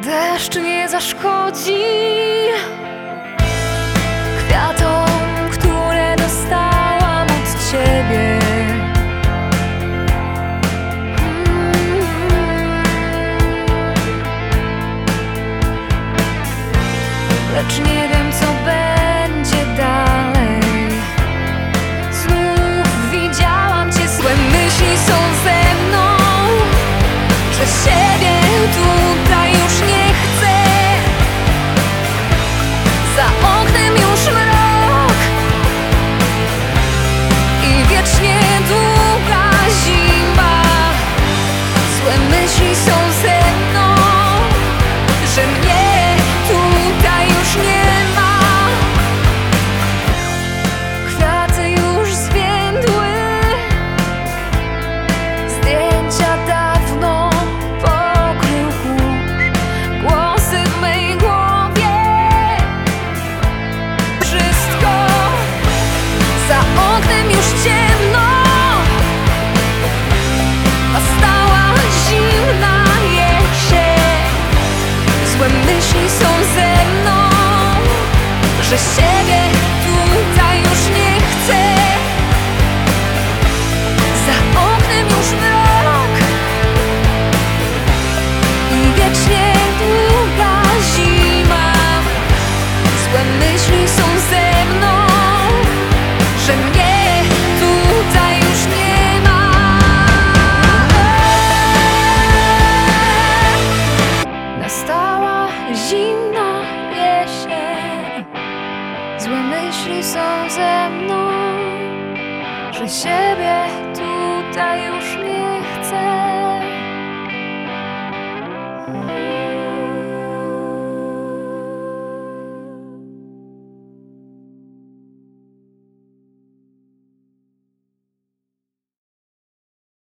Deszcz nie zaszkodzi kwiatom, które dostałam od ciebie. Lecz nie wiem, co będzie dalej. Znów widziałam cię, złe myśli są ze mną, że siebie tutaj już nie chcę. Za oknem już mrok i wiecznie długa zima. Złe myśli są ze mną, że mnie tutaj już nie ma. Kwiaty już zwiędły, zdjęcia dawno pokrył kurz. Głosy w mej głowie, wszystko. Za oknem już ciemno, nastała zimna jesień. Złe myśli są ze mną, że siebie tutaj już nie chcę. Za oknem już mrok i wiecznie długa zima. Złe myśli są ze mną, że mnie tutaj już nie ma. Nastała zimna jesień. Złe myśli są ze mną, że siebie tutaj już nie chcę.